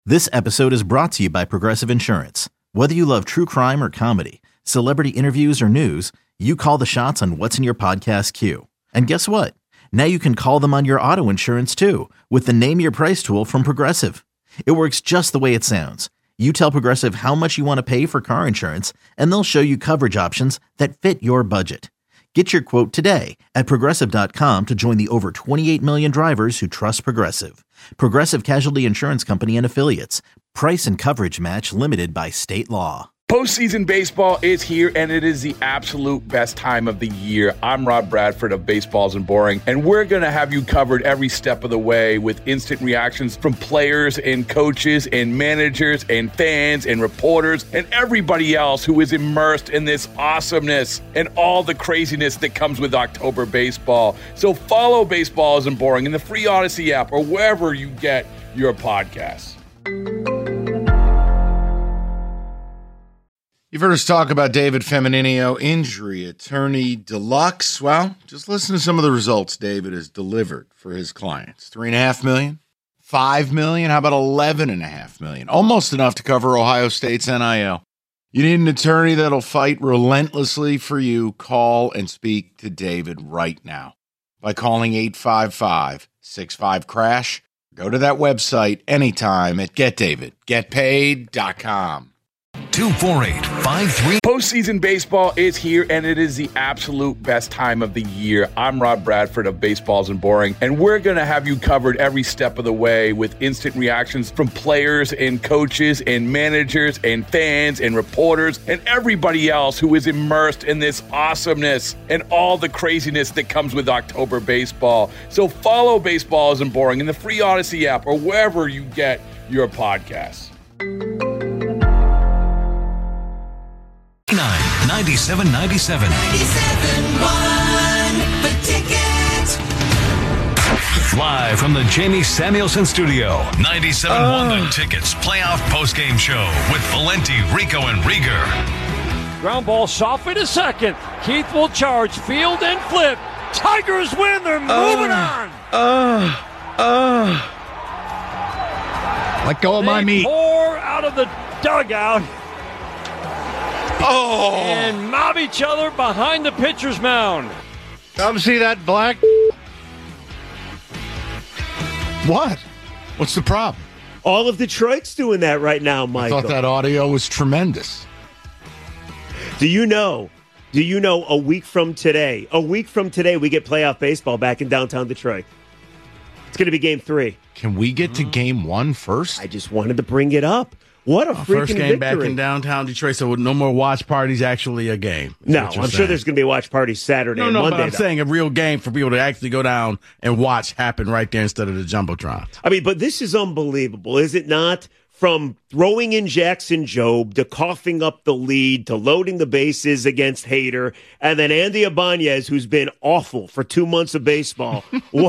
This episode is brought to you by Progressive Insurance. Whether you love true crime or comedy, celebrity interviews or news, you call the shots on what's in your podcast queue. And guess what? Now you can call them on your auto insurance too with the Name Your Price tool from Progressive. It works just the way it sounds. You tell Progressive how much you want to pay for car insurance, and they'll show you coverage options that fit your budget. Get your quote today at Progressive.com to join the over 28 million drivers who trust Progressive. Progressive Casualty Insurance Company and Affiliates. Price and coverage match limited by state law. Postseason baseball is here, and it is the absolute best time of the year. I'm Rob Bradford of Baseball Isn't Boring, and we're going to have you covered every step of the way with instant reactions from players and coaches and managers and fans and reporters and everybody else who is immersed in this awesomeness and all the craziness that comes with October baseball. So follow Baseball Isn't Boring in the free Odyssey app or wherever you get your podcasts. You've heard us talk about David Femininio, injury attorney deluxe. Well, just listen to some of the results David has delivered for his clients. $3.5 million, $5 million, how about $11.5 million? Almost enough to cover Ohio State's NIL. You need an attorney that'll fight relentlessly for you. Call and speak to David right now by calling 855-65-CRASH. Go to that website anytime at getdavidgetpaid.com. 248-53. Postseason baseball is here, and it is the absolute best time of the year. I'm Rob Bradford of Baseball Isn't Boring, and we're going to have you covered every step of the way with instant reactions from players and coaches and managers and fans and reporters and everybody else who is immersed in this awesomeness and all the craziness that comes with October baseball. So follow Baseball Isn't Boring in the free Odyssey app or wherever you get your podcasts. 97.97. 97.1 the ticket. Live from the Jamie Samuelson Studio. 97.1 The Ticket's playoff postgame show with Valenti, Rico, and Rieger. Ground ball softened to second. Keith will charge, field and flip. Tigers win. They're moving on. Let go of my meat. Pour out of the dugout. Oh! And mob each other behind the pitcher's mound. Come see that black. What? What's the problem? All of Detroit's doing that right now, Michael. I thought that audio was tremendous. Do you know a week from today, we get playoff baseball back in downtown Detroit. It's going to be game 3. Can we get to game 1 first? I just wanted to bring it up. What a freaking first game victory. back in downtown Detroit, so no more watch parties, actually a game. No, I'm sure there's going to be a watch party Saturday and Monday. But I'm saying a real game for people to actually go down and watch happen right there instead of the Jumbotron. I mean, but this is unbelievable, is it not? From throwing in Jackson Jobe to coughing up the lead to loading the bases against Hader, and then Andy Ibanez, who's been awful for 2 months of baseball,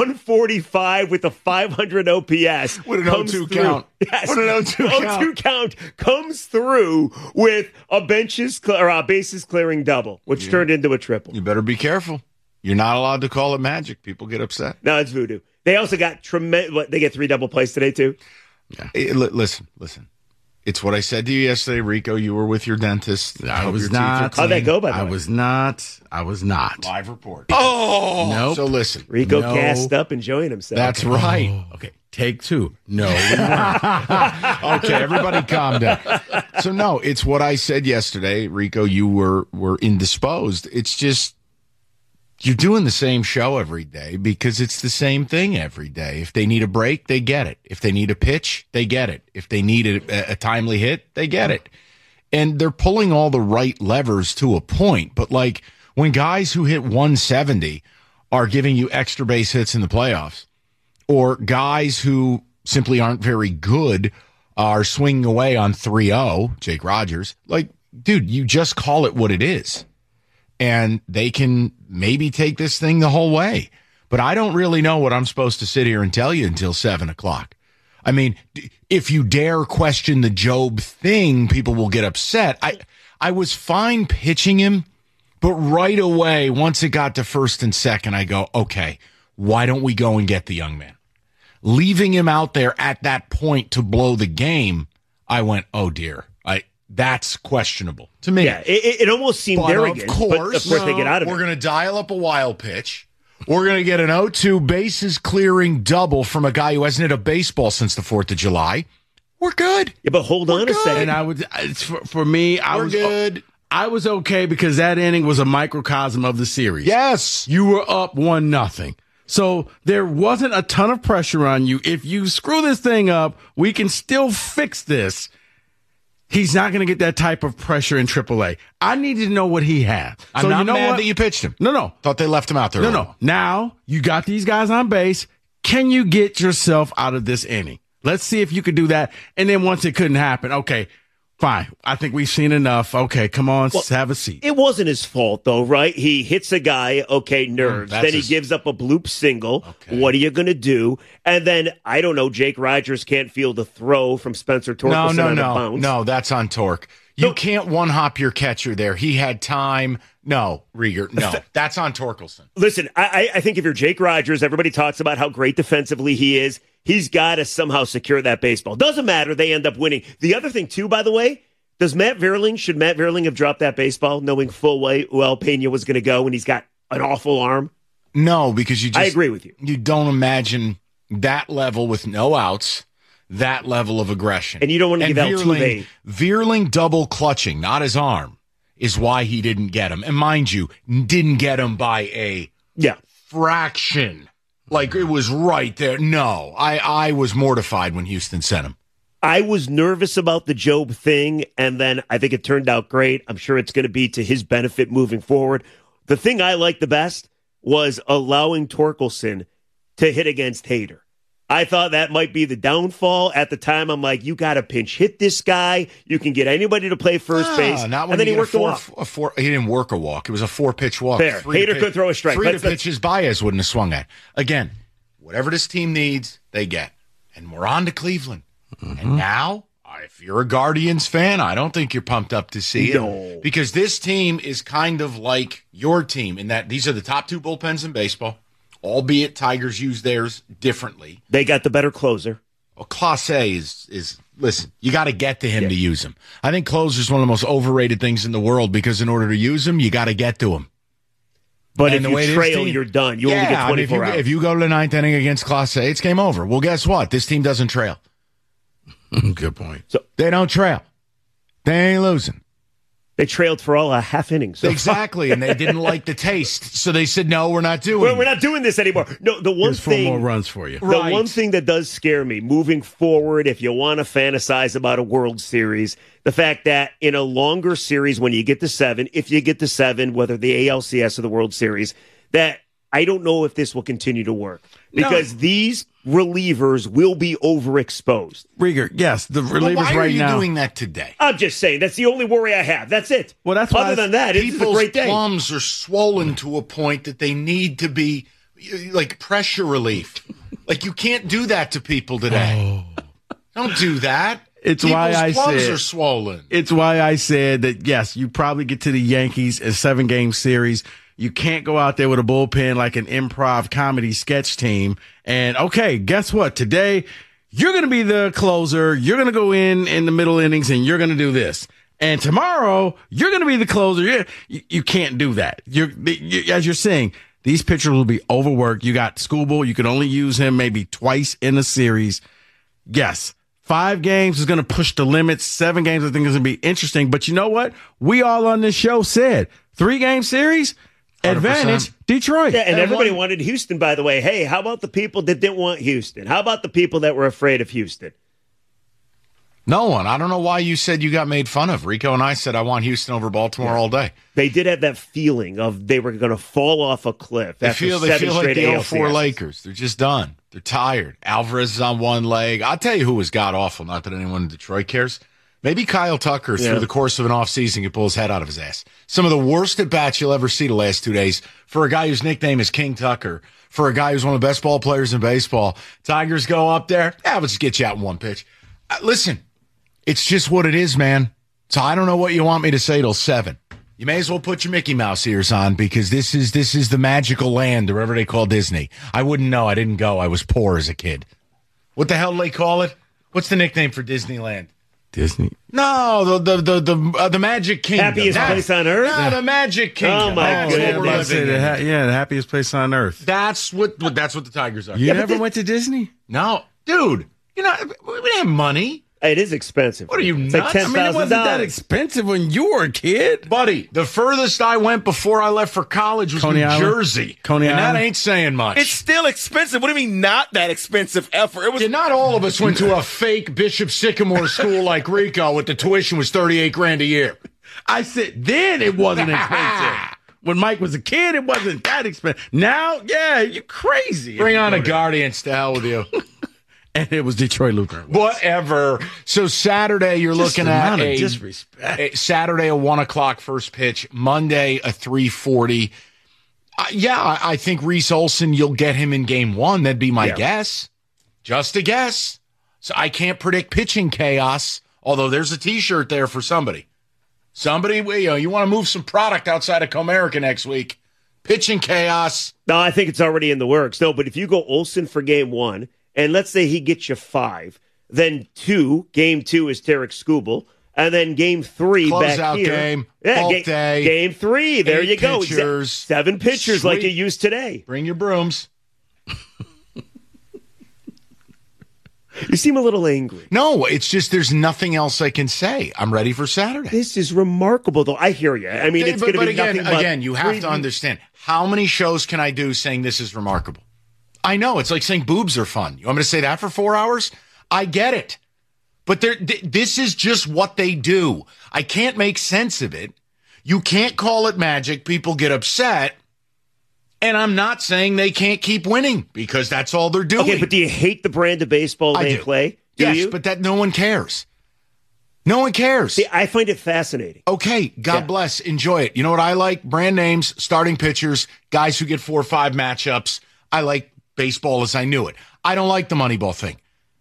145 with a 500 OPS. With an 0-2 count. Yes, with an 0-2 count comes through with a bases clearing double, which turned into a triple. You better be careful. You're not allowed to call it magic. People get upset. No, it's voodoo. They also got tremendous. They get 3 double plays today too. Yeah. Hey, listen. It's what I said to you yesterday, Rico. You were with your dentist. I was not. How'd that go, by the way? I was not. Live report. Oh! Nope. So listen. Rico gassed up, enjoying himself. That's right. Okay, take 2. No. Okay, everybody calm down. So, no, it's what I said yesterday, Rico. You were indisposed. It's just you're doing the same show every day because it's the same thing every day. If they need a break, they get it. If they need a pitch, they get it. If they need a timely hit, they get it. And they're pulling all the right levers to a point. But, like, when guys who hit 170 are giving you extra base hits in the playoffs, or guys who simply aren't very good are swinging away on 3-0, Jake Rogers, like, dude, you just call it what it is. And they can maybe take this thing the whole way. But I don't really know what I'm supposed to sit here and tell you until 7 o'clock. I mean, if you dare question the Jobe thing, people will get upset. I was fine pitching him, but right away, once it got to first and second, I go, okay, why don't we go and get the young man? leaving him out there at that point to blow the game, I went, oh dear, that's questionable to me. Yeah, it almost seemed arrogant. Of course, they get out of it. We're going to dial up a wild pitch. We're going to get an 0-2 bases clearing double from a guy who hasn't hit a baseball since the 4th of July. We're good. Yeah, but hold on a second. And I would, for me, I was good. I was okay because that inning was a microcosm of the series. Yes. You were up 1-0. So there wasn't a ton of pressure on you. If you screw this thing up, we can still fix this. He's not going to get that type of pressure in AAA. I needed to know what he had. I'm not mad that you pitched him. No. Thought they left him out there. No. Now you got these guys on base. Can you get yourself out of this inning? Let's see if you could do that. And then once it couldn't happen, okay, fine. I think we've seen enough. Okay, come on, have a seat. It wasn't his fault, though, right? He hits a guy, okay, nerves. Then he gives up a bloop single. Okay. What are you going to do? And then, I don't know, Jake Rogers can't field a throw from Spencer Torkelson on a bounce. No, that's on Torque. You can't one-hop your catcher there. He had time. No, Rieger, no. That's on Torkelson. Listen, I think if you're Jake Rogers, everybody talks about how great defensively he is. He's got to somehow secure that baseball. Doesn't matter. They end up winning. The other thing, too, by the way, should Matt Vierling have dropped that baseball knowing full well Pena was going to go and he's got an awful arm? No, because I agree with you. You don't imagine that level with no outs, that level of aggression. And you don't want to give Altuve. Vierling double clutching, not his arm, is why he didn't get him. And mind you, didn't get him by a fraction. Like, it was right there. No, I was mortified when Houston sent him. I was nervous about the Job thing, and then I think it turned out great. I'm sure it's going to be to his benefit moving forward. The thing I liked the best was allowing Torkelson to hit against Hader. I thought that might be the downfall. At the time, I'm like, you got to pinch hit this guy. You can get anybody to play first base. Not when and then he worked a walk. He didn't work a walk. It was a 4-pitch walk. Fair. Hader could throw a strike. 3 pitches Baez wouldn't have swung at. Again, whatever this team needs, they get. And we're on to Cleveland. Mm-hmm. And now, if you're a Guardians fan, I don't think you're pumped up to see it. Because this team is kind of like your team in that these are the top 2 bullpens in baseball. Albeit Tigers use theirs differently. They got the better closer. Well, Clase is listen, you got to get to him to use him. I think closer is one of the most overrated things in the world because in order to use him, you got to get to him. But if you trail, you're done. You only get 24 hours. If you go to the 9th inning against Clase, it's game over. Well, guess what? This team doesn't trail. Good point. So they don't trail. They ain't losing. They trailed for all a half inning. So. Exactly, and they didn't like the taste, so they said, "No, we're not doing. We're not doing this anymore." No, the one Here's 4 more runs for you. The one thing that does scare me moving forward, if you want to fantasize about a World Series, the fact that in a longer series, when you get to 7, if you get to 7, whether the ALCS or the World Series, that I don't know if this will continue to work because these relievers will be overexposed. Rieger, yes, the relievers right now. Why are you doing that today? I'm just saying that's the only worry I have. That's it. Well, that's other than that, it's a great day. People's plums are swollen to a point that they need to be like pressure relief. Like you can't do that to people today. Don't do that. It's People's why I plums said are swollen. It's why I said that yes, you probably get to the Yankees a 7-game series. You can't go out there with a bullpen like an improv comedy sketch team. And okay, guess what? Today, you're going to be the closer. You're going to go in the middle innings and you're going to do this. And tomorrow, you're going to be the closer. You can't do that. As you're saying, these pitchers will be overworked. You got Skubal. You can only use him maybe twice in a series. Yes. 5 games is going to push the limits. 7 games, I think, is going to be interesting. But you know what? We all on this show said 3-game series, 100%. Advantage Detroit. Yeah, and everybody wanted Houston, by the way. Hey, how about the people that didn't want Houston? How about the people that were afraid of Houston? No one. I don't know why you said you got made fun of. Rico and I said I want Houston over Baltimore all day. They did have that feeling of they were going to fall off a cliff. They feel like the 04 Lakers. They're just done. They're tired. Alvarez is on one leg. I'll tell you who was god-awful, not that anyone in Detroit cares. Maybe Kyle Tucker, through the course of an offseason, can pull his head out of his ass. Some of the worst at-bats you'll ever see the last 2 days for a guy whose nickname is King Tucker, for a guy who's one of the best ball players in baseball. Tigers go up there. We'll just get you out in one pitch. Listen, it's just what it is, man. So I don't know what you want me to say till 7. You may as well put your Mickey Mouse ears on because this is the magical land, or whatever they call Disney. I wouldn't know. I didn't go. I was poor as a kid. What the hell do they call it? What's the nickname for Disneyland? Disney. No, the Magic Kingdom. Happiest place on earth? No, the Magic Kingdom. Oh, my That's goodness. what we're living in. The happiest place on earth. That's what the Tigers are. You never went to Disney? No, dude. We didn't have money. It is expensive. What are you, It's nuts? like I mean, it wasn't that $10,000. expensive when you were a kid. Buddy, the furthest I went before I left for college was Coney New Island? Jersey. Coney and Island? that ain't saying much. It's still expensive. What do you mean not that expensive ever? It was Yeah, not all of us went to a fake Bishop Sycamore school like Rico with the tuition was $38,000 a year. I said then it wasn't expensive. When Mike was a kid, it wasn't that expensive. Now, yeah, you crazy. Bring on a Guardians to hell with you. And it was Detroit Lutheran. Whatever. So Saturday, you're Just looking the at amount of a disrespect. Saturday, a 1:00 first pitch. Monday, a 3:40. I think Reese Olson, you'll get him in game one. That'd be my guess. Just a guess. So I can't predict pitching chaos, although there's a T-shirt there for somebody. Somebody, you want to move some product outside of Comerica next week. Pitching chaos. No, I think it's already in the works. No, but if you go Olsen for game one, and let's say he gets you 5, then game two is Tarek Skubal, and then game 3 Close back out here. game, Yeah, bulk day. Game 3, there 8 you go. pitchers. 7 pitchers like Sweet. you used today. Bring your brooms. You seem a little angry. No, it's just there's nothing else I can say. I'm ready for Saturday. This is remarkable, though. I hear you. I mean, it's going to be nothing but again, you have to understand, how many shows can I do saying this is remarkable? I know, it's like saying boobs are fun. You want me to say that for 4 hours? I get it. But this is just what they do. I can't make sense of it. You can't call it magic. People get upset. And I'm not saying they can't keep winning because that's all they're doing. Okay, but do you hate the brand of baseball they play? Yes, you? but that no one cares. No one cares. See, I find it fascinating. Okay, God bless. Enjoy it. You know what I like? Brand names, starting pitchers, guys who get 4 or 5 matchups. I like baseball as I knew it. I don't like the Moneyball thing.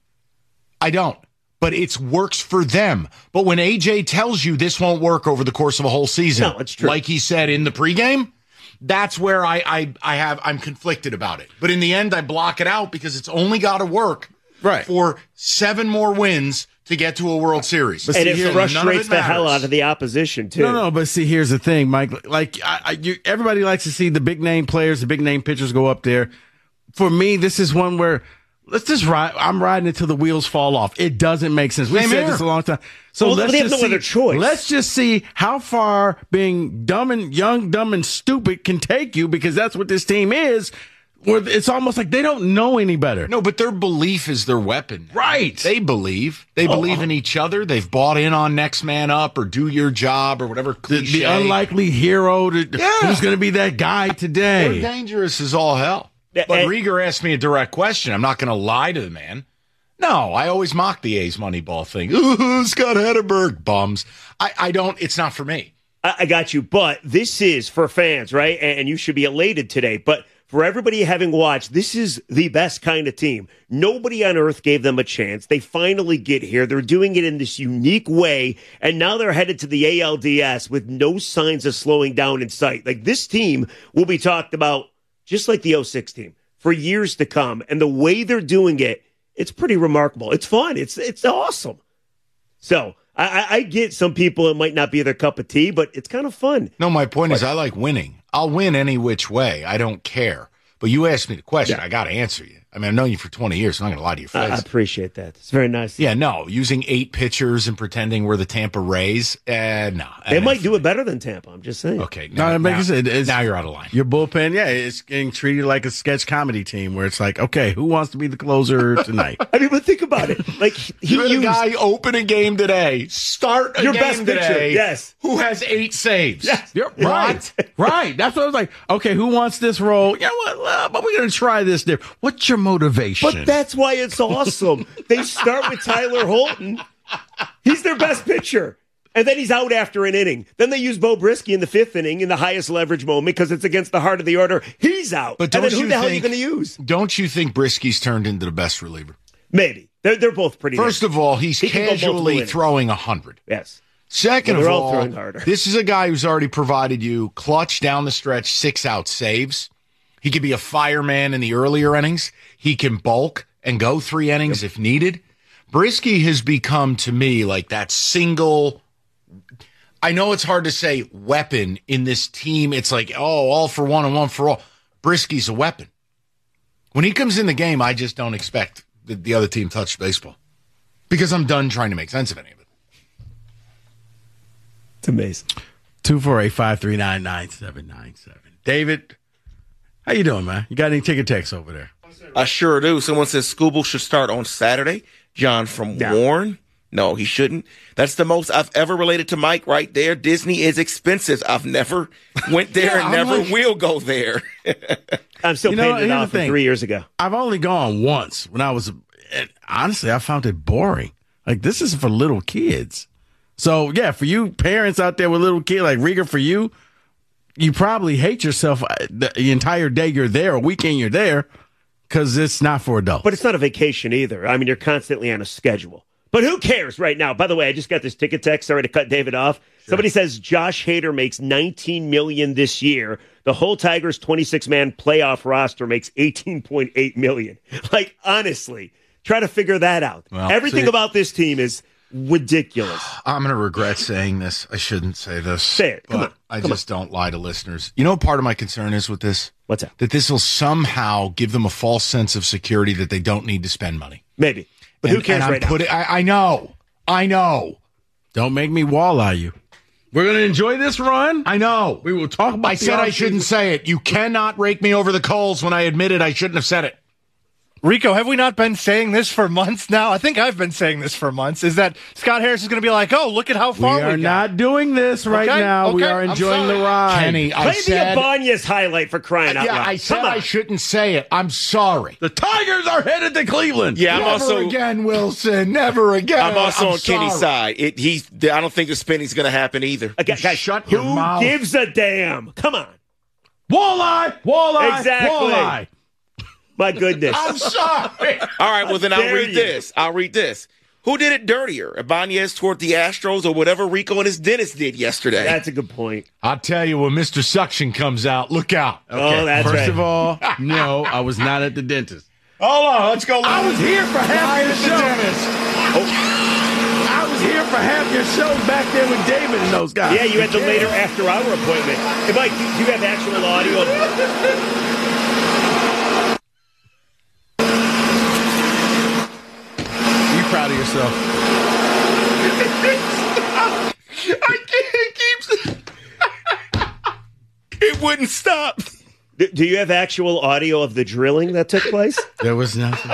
I don't. But it works for them. But when AJ tells you this won't work over the course of a whole season, No, it's true. like he said in the pregame, that's where I'm conflicted about it. But in the end, I block it out because it's only got to work for 7 more wins to get to a World Series. And it frustrates the hell out of the opposition, too. No, but see, here's the thing, Mike. Like, everybody likes to see the big name players, the big name pitchers go up there. For me, this is one where let's just ride. I'm riding until the wheels fall off. It doesn't make sense. We said this a long time. So let's they have just no other choice. Let's just see how far being dumb and stupid can take you, because that's what this team is. Where it's almost like they don't know any better. No, but their belief is their weapon. Right. They believe. They believe in each other. They've bought in on next man up or do your job or whatever cliche. The unlikely hero who's going to be that guy today. They're dangerous as all hell. But Rieger asked me a direct question. I'm not going to lie to the man. No, I always mock the A's Moneyball thing. Ooh, Scott Hatterberg, bums. I don't. It's not for me. I got you. But this is for fans, right? And you should be elated today. But for everybody having watched, this is the best kind of team. Nobody on earth gave them a chance. They finally get here. They're doing it in this unique way. And now they're headed to the ALDS with no signs of slowing down in sight. Like, this team will be talked about just like the 06 team for years to come. And the way they're doing it, it's pretty remarkable. It's fun. It's awesome. So I get some people, it might not be their cup of tea, but it's kind of fun. No, my point is I like winning. I'll win any which way. I don't care. But you asked me the question. I got to answer you. I mean, I've known you for 20 years, so I'm not going to lie to your face. I appreciate that. It's very nice. Yeah, no. Using 8 pitchers and pretending we're the Tampa Rays, no. They might do it better than Tampa. I'm just saying. Okay. No, now you're out of line. Your bullpen, it's getting treated like a sketch comedy team where it's like, okay, who wants to be the closer tonight? I mean, but think about it. Like, You're the guy open a game today, start a your game best pitcher, today, yes, who has 8 saves. Yes. You're right. Right. That's what I was like. Okay, who wants this role? Yeah, but we're going to try this there. What's your motivation? But that's why it's awesome. They start with Tyler Holton. He's their best pitcher. And then he's out after an inning. Then they use Bo Brisky in the 5th inning in the highest leverage moment because it's against the heart of the order. He's out. But and then who the hell are you going to use? Don't you think Brisky's turned into the best reliever? Maybe. They're both pretty First of all, he's casually throwing 100. Yes. Second well, of all all, throwing harder. This is a guy who's already provided you clutch down the stretch, 6-out saves. He could be a fireman in the earlier innings. He can bulk. and go 3 innings if needed. Brisky has become, to me, like that single, I know it's hard to say weapon in this team. It's like, all for one and one for all. Brisky's a weapon. When he comes in the game, I just don't expect the other team to touch baseball because I'm done trying to make sense of any of it. It's amazing. 248-539-9797. David, how you doing, man? You got any ticket texts over there? I sure do. Someone says Scooble should start on Saturday. John from Warren. No, he shouldn't. That's the most I've ever related to Mike right there. Disney is expensive. I've never went there and never will go there. I'm still paying it off from 3 years ago. I've only gone once when I was, honestly, I found it boring. Like, this is for little kids. So, yeah, for you parents out there with little kids, like Rieger, for you, you probably hate yourself the entire day you're there, or weekend you're there, because it's not for adults. But it's not a vacation either. I mean, you're constantly on a schedule. But who cares right now? By the way, I just got this ticket text. Sorry to cut David off. Sure. Somebody says Josh Hader makes $19 million this year. The whole Tigers 26-man playoff roster makes $18.8 million. Like, honestly, try to figure that out. Well, everything about this team is ridiculous. I'm going to regret saying this. I shouldn't say this. Say it. Come on. I just don't lie to listeners. You know what part of my concern is with this? What's that? That this will somehow give them a false sense of security that they don't need to spend money. Maybe. But who cares right now? I know. Don't make me walleye you. We're going to enjoy this run. I know. We will talk about I said I shouldn't say it. You cannot rake me over the coals when I admitted I shouldn't have said it. Rico, have we not been saying this for months now? I think I've been saying this for months, is that Scott Harris is going to be like, oh, look at how far we are not doing this right now. Okay. We are enjoying the ride. Kenny, Play the Ibanez highlight for crying out loud. Yeah, I said I shouldn't say it. I'm sorry. The Tigers are headed to Cleveland. Yeah, Never again, Wilson. Never again. I'm also on Kenny's side. I don't think the spending's going to happen either. Guys, shut your mouth. Who gives a damn? Come on. Walleye. Exactly. Walleye. My goodness. I'm sorry. All right, well, then I'll read this. Who did it dirtier, Ibanez toward the Astros or whatever Rico and his dentist did yesterday? That's a good point. I'll tell you when Mr. Suction comes out. Look out. Okay. Oh, that's right. First of all, no, I was not at the dentist. Hold on, let's go. I was here for half your show. I was here for half your show back there with David and those guys. Yeah, you had the later after-hour appointment. Hey, Mike, do you have actual audio? Proud of yourself. I can't keep. It wouldn't stop. Do you have actual audio of the drilling that took place? There was nothing.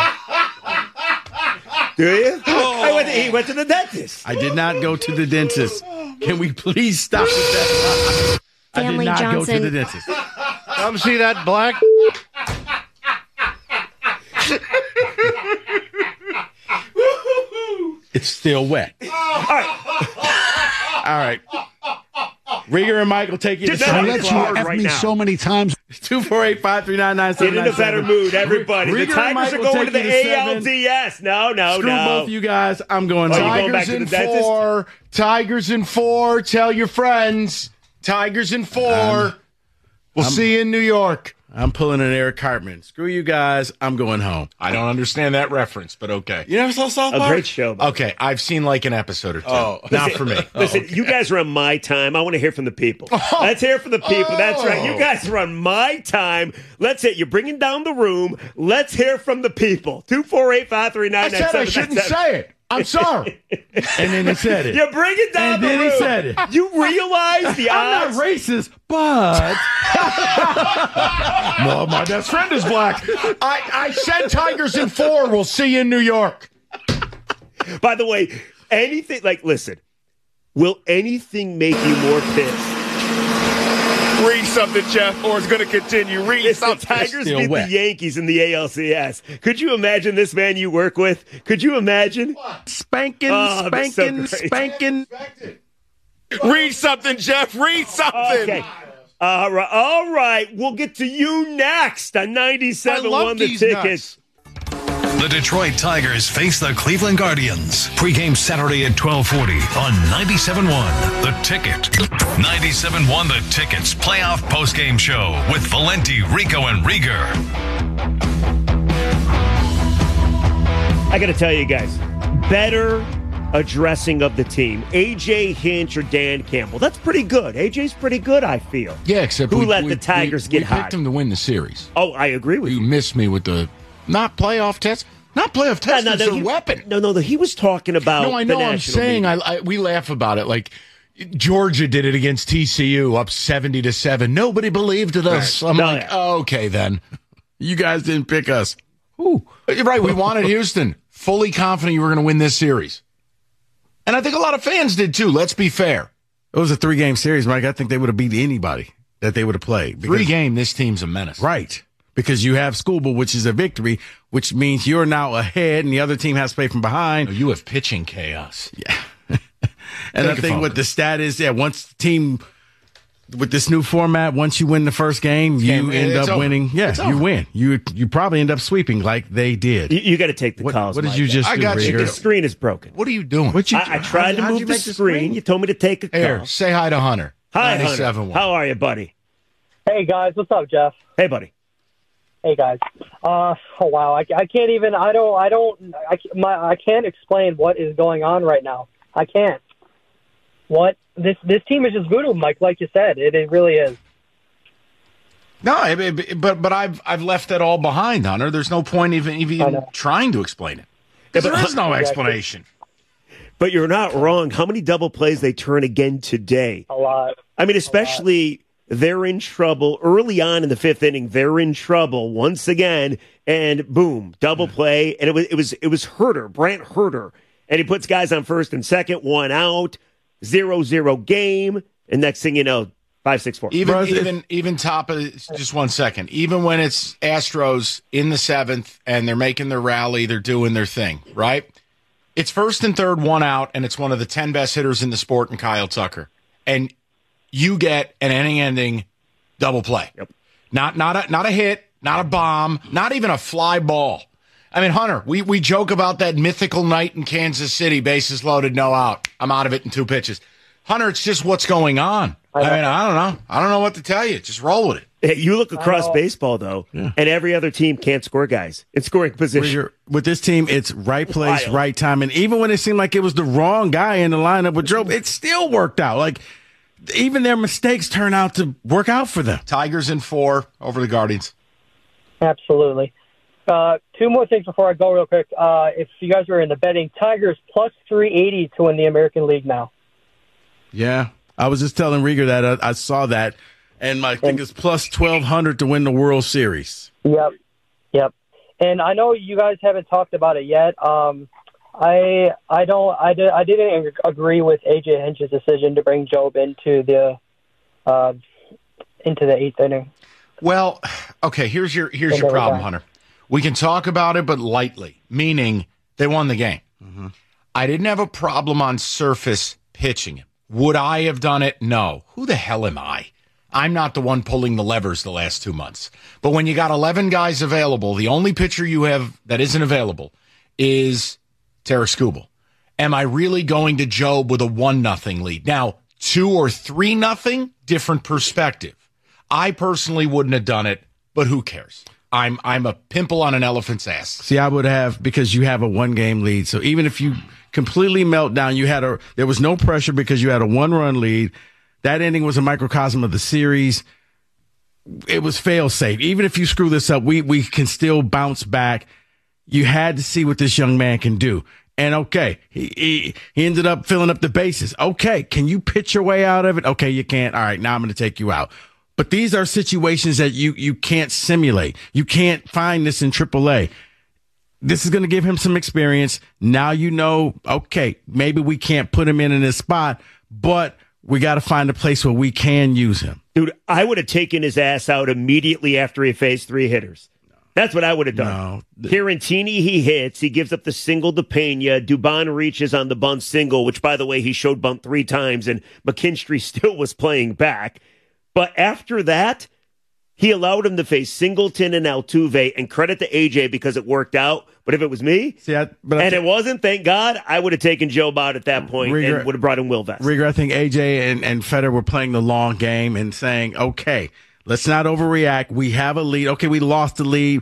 Do you? Oh. He went to the dentist. I did not go to the dentist. Can we please stop with that? Stanley I did not Johnson. go to the dentist. Come see that black. It's still wet. All right. Rieger and Mike will take you to I let you F me so many times. 248-539-9797. Get in a better mood, everybody. Rieger The Tigers are going to the ALDS. No. Screw both you guys. I'm going home. Tigers in 4. Tigers in 4. Tell your friends. Tigers in 4. We'll see you in New York. I'm pulling an Eric Cartman. Screw you guys. I'm going home. I don't understand that reference, but okay. You never saw South Park? A great show. Okay, I've seen like an episode or two. Oh, not for me. Listen, you guys are on my time. I want to hear from the people. Let's hear from the people. That's right. You guys are on my time. Let's hit. You're bringing down the room. Let's hear from the people. 248-539-9797. I said I shouldn't say it. I'm sorry. And then he said it. You're bringing down the room. And then he said it. You realize the odds? I'm not racist, but... Well, my best friend is black. I said Tigers in 4. We'll see you in New York. By the way, anything, listen, will anything make you more pissed? Read something, Jeff, or it's going to continue. Read something. The Tigers beat the Yankees in the ALCS. Could you imagine this man you work with? Could you imagine? What? Spanking. Read something, Jeff. Read something. Okay. All right. We'll get to you next on 97.1 The Tickets. The Detroit Tigers face the Cleveland Guardians. Pre-game Saturday at 12:40 on 97.1 The Ticket. 97.1 The Ticket's playoff postgame show with Valenti, Rico, and Rieger. I got to tell you guys, better addressing of the team. A.J. Hinch or Dan Campbell. That's pretty good. A.J.'s pretty good, I feel. Yeah, except who let the Tigers get hot? We picked him to win the series. Oh, I agree with you. You missed me with the not playoff test. Not playoff test. It's a weapon. No, he was talking about. No, I know. I'm saying we laugh about it. Like Georgia did it against TCU, up 70-7. Nobody believed in us. I'm oh, okay then. You guys didn't pick us. Ooh. You're right. We wanted Houston. Fully confident you were going to win this series. And I think a lot of fans did too. Let's be fair. It was a 3-game series, Mike. I think they would have beat anybody that they would have played. 3-game, this team's a menace. Right. Because you have Skubal, which is a victory, which means you're now ahead and the other team has to play from behind. Oh, you have pitching chaos. Yeah. And I think what the stat is, once the team, with this new format, once you win the first game, you end up winning. Yeah, you win. You probably end up sweeping like they did. You got to take the calls. What did you just do? I got you. The screen is broken. What are you doing? I tried to move the screen. You told me to take a call. Here, say hi to Hunter. Hi, Hunter. How are you, buddy? Hey, guys. What's up, Jeff? Hey, buddy. Hey, guys. Oh, wow. I can't even, I can't explain what is going on right now. I can't. This team is just voodoo, Mike, like you said. It really is. No, but I've left that all behind, Hunter. There's no point even trying to explain it. There is no explanation. But you're not wrong. How many double plays they turn again today? A lot. I mean, especially they're in trouble early on in the 5th inning. They're in trouble once again, and boom, double play, and it was Herter, Brant Herter, and he puts guys on first and second, 1 out. 0-0 game, and next thing you know, 5-6-4. Even top of just 1 second. Even when it's Astros in the 7th and they're making their rally, they're doing their thing, right? It's first and third, 1 out, and it's one of the 10 best hitters in the sport, and Kyle Tucker, and you get an inning-ending double play. Yep. Not a hit, not a bomb, not even a fly ball. I mean, Hunter, we joke about that mythical night in Kansas City, bases loaded, no out. I'm out of it in 2 pitches. Hunter, it's just what's going on. I don't know. I don't know what to tell you. Just roll with it. Hey, you look across baseball, though, and every other team can't score guys in scoring position. With this team, it's right place, right time. And even when it seemed like it was the wrong guy in the lineup with Job, it still worked out. Like, even their mistakes turn out to work out for them. Tigers in 4 over the Guardians. Absolutely. 2 more things before I go real quick. If you guys are in the betting, Tigers plus 380 to win the American League now. Yeah. I was just telling Rieger that I saw that, and I think it's plus 1,200 to win the World Series. Yep. And I know you guys haven't talked about it yet. I didn't agree with A.J. Hinch's decision to bring Job into the 8th inning. Well, okay, here's your problem, Hunter. We can talk about it, but lightly, meaning they won the game. Mm-hmm. I didn't have a problem on surface pitching him. Would I have done it? No. Who the hell am I? I'm not the one pulling the levers the last 2 months. But when you got 11 guys available, the only pitcher you have that isn't available is Tarik Skubal. Am I really going to Job with a 1-0 lead? Now, 2 or 3-0, different perspective. I personally wouldn't have done it, but who cares? I'm a pimple on an elephant's ass. See, I would have, because you have a 1-game lead. So even if you completely melt down, there was no pressure because you had a 1-run lead. That inning was a microcosm of the series. It was fail-safe. Even if you screw this up, we can still bounce back. You had to see what this young man can do. And okay, he ended up filling up the bases. Okay, can you pitch your way out of it? Okay, you can't. All right, now I'm going to take you out. But these are situations that you can't simulate. You can't find this in AAA. This is going to give him some experience. Now you know, okay, maybe we can't put him in this spot, but we got to find a place where we can use him. Dude, I would have taken his ass out immediately after he faced 3 hitters. That's what I would have done. No. Hirantini, he hits. He gives up the single to Pena. Dubon reaches on the bunt single, which, by the way, he showed bunt 3 times, and McKinstry still was playing back. But after that, he allowed him to face Singleton and Altuve, and credit to AJ because it worked out. But if it was me, it wasn't, thank God, I would have taken Job out at that point and would have brought in Will Vest. Rieger, I think AJ and Federer were playing the long game and saying, okay, let's not overreact. We have a lead. Okay, we lost the lead,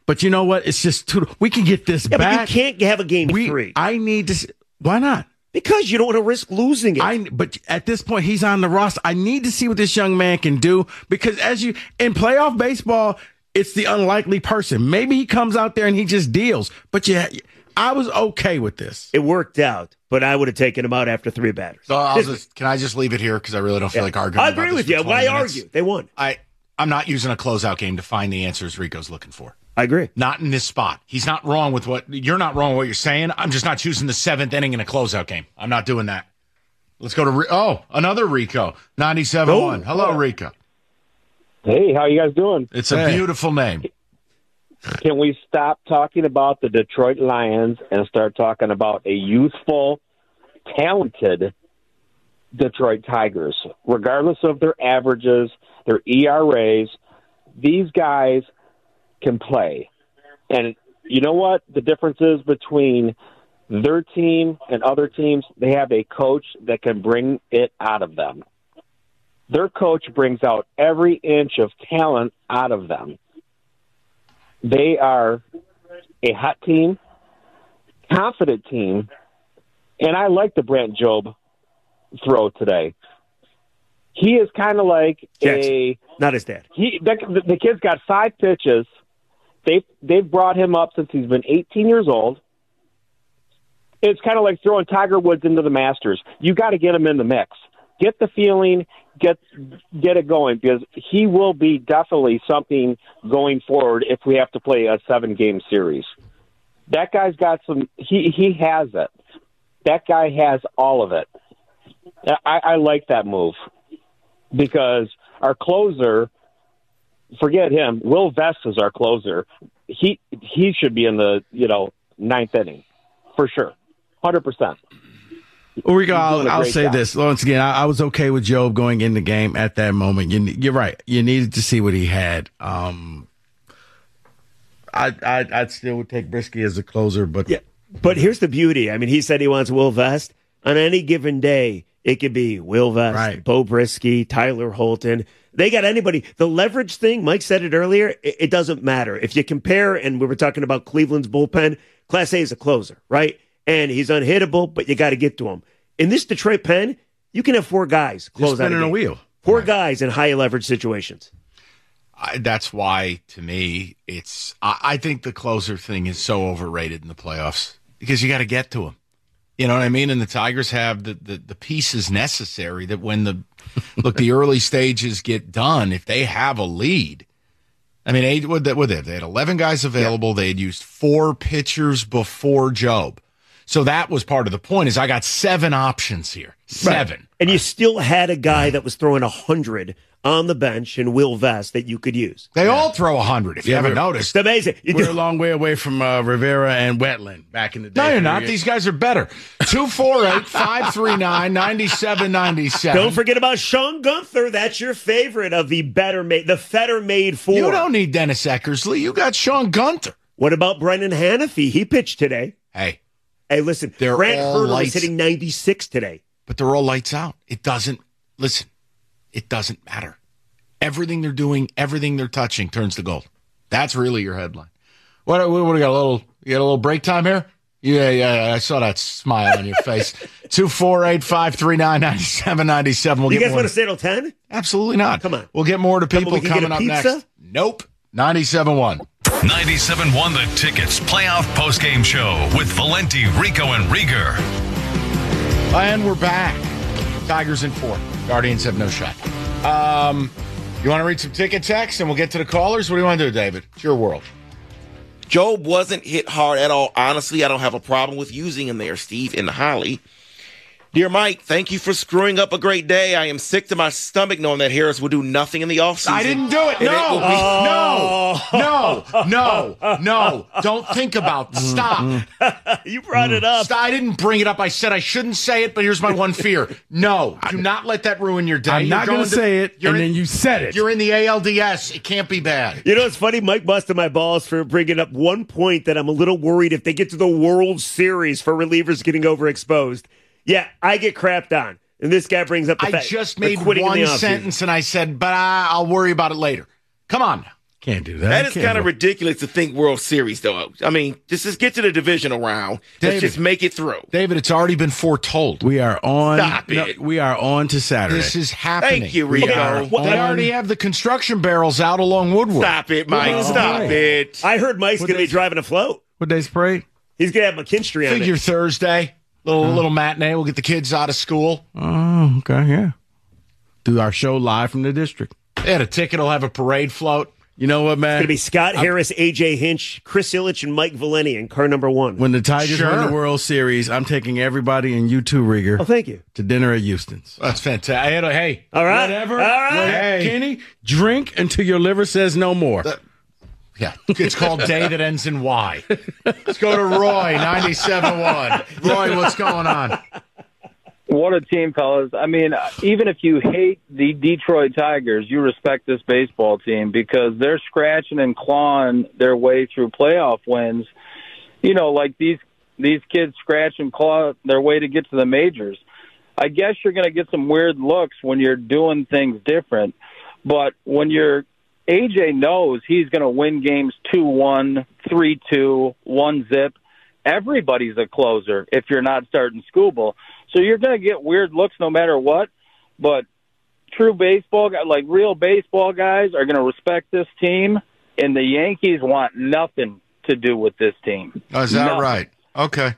But you know what? It's just too. We can get this Yeah, back. but you can't have a game 3. I need to. Why not? Because you don't want to risk losing it. But at this point, he's on the roster. I need to see what this young man can do because in playoff baseball, it's the unlikely person. Maybe he comes out there and he just deals. But I was okay with this. It worked out, but I would have taken him out after 3 batters. So can I just leave it here because I really don't feel like arguing. I agree with you. Why argue? They won. I'm not using a closeout game to find the answers Rico's looking for. I agree. Not in this spot. He's not wrong with you're not wrong with what you're saying. I'm just not choosing the 7th inning in a closeout game. I'm not doing that. Let's go to another Rico, 97.1. Hello, Rico. Hey, how you guys doing? It's a beautiful name. Can we stop talking about the Detroit Lions and start talking about a youthful, talented Detroit Tigers? Regardless of their averages, their ERAs, these guys can play. And you know what the difference is between their team and other teams? They have a coach that can bring it out of them. Their coach brings out every inch of talent out of them. They are a hot team, confident team, and I like the Brant Jobe throw today. He is kind of like Jackson, not his dad. The kid's got 5 pitches. They've brought him up since he's been 18 years old. It's kind of like throwing Tiger Woods into the Masters. You got to get him in the mix. Get the feeling, get it going, because he will be definitely something going forward if we have to play a 7-game series. That guy's got some. He has it. That guy has all of it. I like that move because our closer. Forget him. Will Vest is our closer. He should be in the 9th inning for sure, 100%. Rico, I'll say this once again. I was okay with Jobe going in the game at that moment. You're right. You needed to see what he had. I'd still would take Brisky as a closer, but yeah. But here's the beauty. I mean, he said he wants Will Vest on any given day. It could be Will Vest, Bo Brisky, Tyler Holton. They got anybody. The leverage thing, Mike said it earlier, it doesn't matter. If you compare, and we were talking about Cleveland's bullpen, Class A is a closer, right? And he's unhittable, but you got to get to him. In this Detroit pen, you can have 4 guys close out a wheel. 4 guys in high leverage situations. That's why, to me, I think the closer thing is so overrated in the playoffs because you got to get to him. You know what I mean? And the Tigers have the pieces necessary that when the early stages get done, if they have a lead. I mean, they had 11 guys available. Yeah. They had used 4 pitchers before Jobe. So that was part of the point is I got 7 options here. 7. Right. And you still had a guy that was throwing 100 on the bench in Will Vest that you could use. They all throw 100 if you haven't noticed. It's amazing. We're a long way away from Rivera and Wetland back in the day. No, you're not. These guys are better. 248-539-9797. Don't forget about Sean Gunther. That's your favorite of the Fetter-made 4. You don't need Dennis Eckersley. You got Sean Gunther. What about Brendan Hanafy? He pitched today. Hey, listen, Grant Hurdle is hitting 96 today. But they're all lights out. It doesn't matter. Everything they're doing, everything they're touching turns to gold. That's really your headline. What we got you got a little break time here? Yeah, I saw that smile on your face. 248-539-9797. You guys want to stay till 10? Absolutely not. Come on. We'll get more to people coming up next. Nope. 97.1. 97.1 The Ticket's playoff postgame show with Valenti, Rico, and Rieger. And we're back. Tigers in 4. Guardians have no shot. You want to read some ticket texts and we'll get to the callers? What do you want to do, David? It's your world. Jobe wasn't hit hard at all. Honestly, I don't have a problem with using him there, Steve, in Holly. Dear Mike, thank you for screwing up a great day. I am sick to my stomach knowing that Harris will do nothing in the offseason. I didn't do it. No. Don't think about it. Stop. You brought it up. I didn't bring it up. I said I shouldn't say it, but here's my one fear. No, do not let that ruin your day. I'm not going to say it, and then you said it. You're in the ALDS. It can't be bad. You know, it's funny. Mike busted my balls for bringing up one point that I'm a little worried if they get to the World Series for relievers getting overexposed. Yeah, I get crapped on. And this guy brings up the fact. I just made one sentence and I said, but I'll worry about it later. Come on. Can't do that. That is kind of ridiculous to think World Series, though. I mean, just get to the divisional round. Let's just make it through. David, it's already been foretold. We are on. Stop it. We are on to Saturday. This is happening. Thank you, Rico. They already have the construction barrels out along Woodward. Stop it, Mike. Stop it. I heard Mike's going to be driving a float. What day spray? He's going to have McKinstry on it. Figure Thursday. Little matinee. We'll get the kids out of school. Oh, okay, yeah. Do our show live from the district. Yeah, the ticket will have a parade float. You know what, man? It's going to be Scott Harris, A.J. Hinch, Chris Ilitch, and Mike Valeni in car number 1. When the Tigers win the World Series, I'm taking everybody and you too, Rieger. Oh, thank you. To dinner at Houston's. That's fantastic. Hey. All right. Whatever. All right. Hey. Kenny, drink until your liver says no more. Yeah, it's called Day That Ends in Y. Let's go to Roy, 97.1. Roy, what's going on? What a team, fellas. I mean, even if you hate the Detroit Tigers, you respect this baseball team because they're scratching and clawing their way through playoff wins. You know, like these kids scratch and claw their way to get to the majors. I guess you're going to get some weird looks when you're doing things different. But when you're AJ knows he's going to win games 2-1, 3-2, 1-zip. Everybody's a closer if you're not starting Skubal. So you're going to get weird looks no matter what. But true baseball, like real baseball guys, are going to respect this team, and the Yankees want nothing to do with this team. Oh, is that nothing. right? Okay.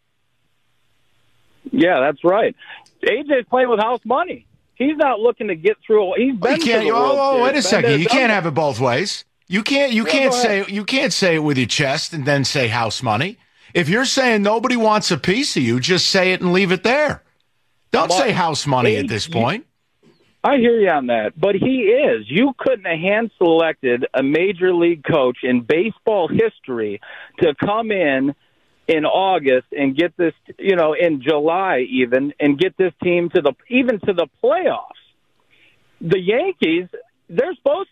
Yeah, that's right. AJ's playing with house money. He's not looking to get through. He's been to the World Series. Wait a second. You can't have it both ways. You can't say it with your chest and then say house money. If you're saying nobody wants a piece of you, just say it and leave it there. Don't say house money at this point. I hear you on that, but he is. You couldn't have hand-selected a major league coach in baseball history to come in August and get this, in July even, and get this team to the playoffs. The Yankees, they're supposed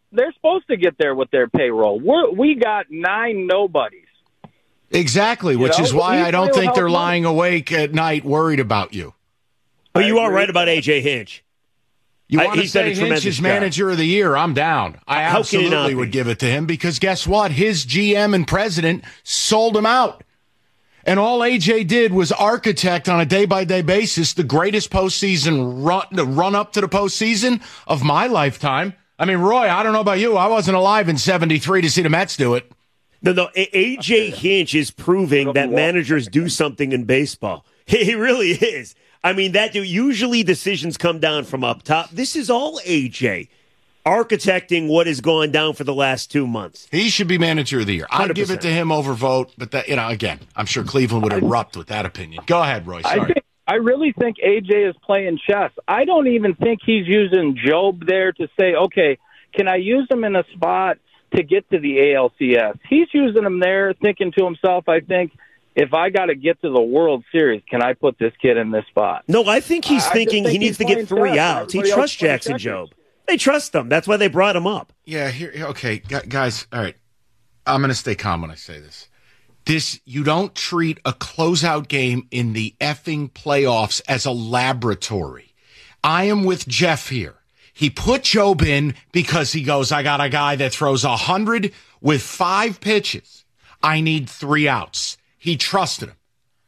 to get there with their payroll. We got 9 nobodies. Exactly, which is why I don't think they're lying awake at night worried about you. But you are right about A.J. Hinch. You want to say Hinch is manager of the year, I'm down. I absolutely would give it to him because guess what? His GM and president sold him out. And all AJ did was architect on a day-by-day basis the greatest postseason run up to the postseason of my lifetime. I mean, Roy, I don't know about you. I wasn't alive in 73 to see the Mets do it. No, A.J. Hinch is proving that managers do something in baseball. He really is. I mean, usually decisions come down from up top. This is all A.J. architecting what has gone down for the last 2 months. He should be manager of the year. I'd 100%. give it to him over vote, but that, again, I'm sure Cleveland would erupt with that opinion. Go ahead, Roy. Sorry. I really think AJ is playing chess. I don't even think he's using Job there to say, okay, can I use him in a spot to get to the ALCS? He's using him there thinking to himself, I think, if I got to get to the World Series, can I put this kid in this spot? No, I think he's thinking he needs to get 3 outs. He trusts Jackson Job. They trust him. That's why they brought him up. Yeah, okay, guys, all right. I'm going to stay calm when I say this. You don't treat a closeout game in the effing playoffs as a laboratory. I am with Jeff here. He put Job in because he goes, I got a guy that throws 100 with 5 pitches. I need 3 outs. He trusted him.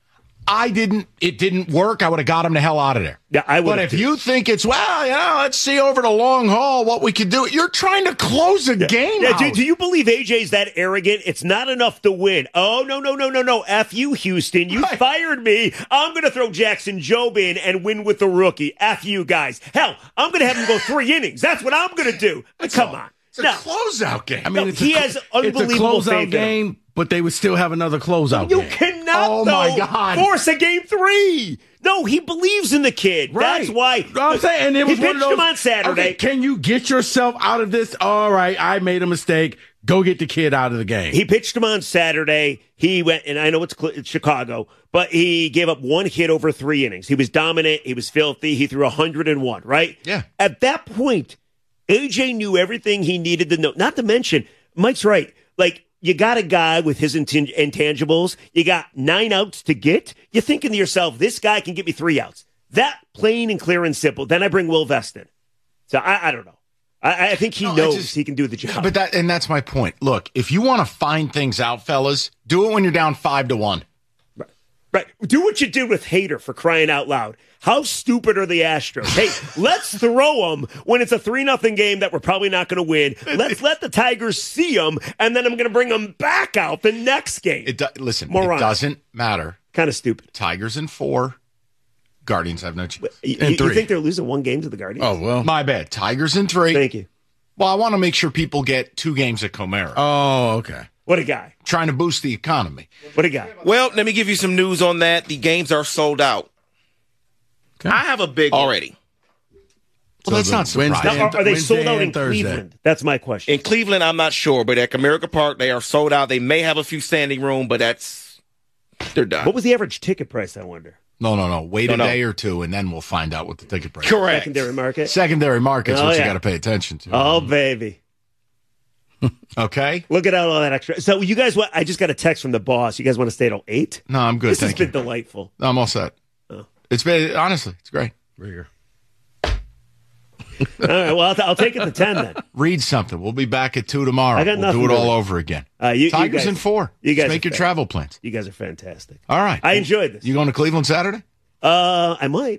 It didn't work. I would have got him the hell out of there. Yeah, I would. But if you think it's, let's see over the long haul what we can do. You're trying to close a game out. Do you believe AJ's that arrogant? It's not enough to win. Oh, no. F you, Houston. You fired me. I'm going to throw Jackson Job in and win with the rookie. F you guys. Hell, I'm going to have him go 3 innings. That's what I'm going to do. Come on. It's a closeout game. I mean, he has unbelievable it's a closeout game, but they would still have another closeout game. You cannot, my God. force a game 3. No, he believes in the kid. Right. That's why. I'm saying, and it was he one pitched of those, him on Saturday. Okay, can you get yourself out of this? All right, I made a mistake. Go get the kid out of the game. He pitched him on Saturday. He went, and I know it's Chicago, but he gave up 1 hit over 3 innings. He was dominant. He was filthy. He threw 101, right? Yeah. At that point, AJ knew everything he needed to know. Not to mention, Mike's right. Like, you got a guy with his intangibles. You got 9 outs to get. You're thinking to yourself, this guy can get me 3 outs. That plain and clear and simple. Then I bring Will Vest in. So I don't know. I think he knows he can do the job. But that's my point. Look, if you want to find things out, fellas, do it when you're down 5-1. Right. Do what you did with Hader, for crying out loud. How stupid are the Astros? Hey, let's throw them when it's a 3-0 game that we're probably not going to win. Let's let the Tigers see them, and then I'm going to bring them back out the next game. Listen, Moronic. It doesn't matter. Kind of stupid. Tigers in 4. Guardians have no chance. You think they're losing one game to the Guardians? Oh, well. My bad. Tigers in 3. Thank you. Well, I want to make sure people get 2 games at Comera. Oh, okay. What a guy. Trying to boost the economy. What a guy. Well, let me give you some news on that. The games are sold out. Okay. I have a big already. Well, that's not surprising. Now, are they sold out in Thursday? Cleveland? That's my question. In Cleveland, I'm not sure, but at Comerica Park, they are sold out. They may have a few standing room, but they're done. What was the average ticket price, I wonder? No. Wait a day or 2, and then we'll find out what the ticket price is. Correct. Secondary market? Secondary market's what you got to pay attention to. Oh, baby. Okay. Look at all that extra. So you guys, I just got a text from the boss. You guys want to stay till 8? No, I'm good. This Thank has you. been delightful. I'm all set. Oh. It's been, honestly, it's great. Rigor. All right, well, I'll take it to 10 then. Read something. We'll be back at 2 tomorrow. I got we'll do nothing it to all read. over again. You Tigers guys- in 4. you guys Let's make are your travel plans. You guys are fantastic. All right. I enjoyed this. You going to Cleveland Saturday? I might.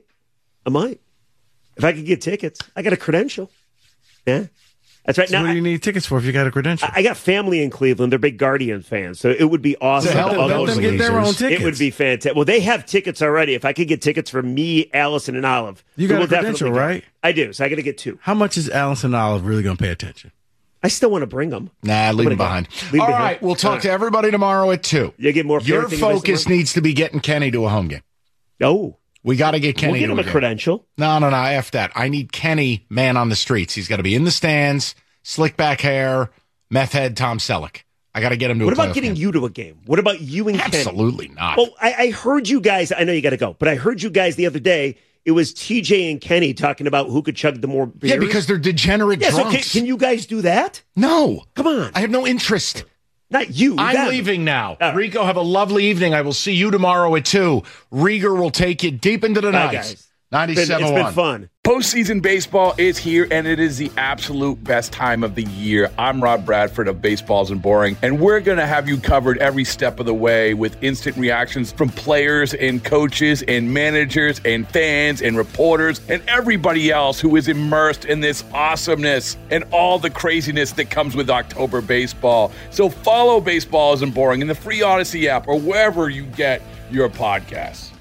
If I could get tickets. I got a credential. Yeah. That's right. So Now, what do you need tickets for if you got a credential? I got family in Cleveland. They're big Guardian fans, so it would be awesome. Let them get their own tickets. It would be fantastic. Well, they have tickets already. If I could get tickets for me, Allison, and Olive. You got we'll a credential, definitely go. right? I do, so I got to get 2. How much is Allison Olive really going to pay attention? I still want to bring them. Nah, leave them behind. All right, we'll talk to everybody tomorrow at 2. You get more. Your focus needs to be getting Kenny to a home game. Oh. We got to get Kenny We'll get him to a game. credential. No, F that. I need Kenny, man on the streets. He's got to be in the stands, slick back hair, meth head Tom Selleck. I got to get him to What a playoff about getting game. you to a game? What about you and Kenny? Absolutely not. Well, I heard you guys. I know you got to go, but I heard you guys the other day. It was TJ and Kenny talking about who could chug the more beers. Yeah, because they're degenerate drunks. So can you guys do that? No. Come on. I have no interest. Not you. I'm them. leaving now. Right. Rico, have a lovely evening. I will see you tomorrow at 2. Rieger will take you deep into the Bye, night. guys. 97.1. It's been fun. Postseason baseball is here, and it is the absolute best time of the year. I'm Rob Bradford of Baseballs and Boring, and we're going to have you covered every step of the way with instant reactions from players and coaches and managers and fans and reporters and everybody else who is immersed in this awesomeness and all the craziness that comes with October baseball. So follow Baseballs and Boring in the free Odyssey app or wherever you get your podcasts.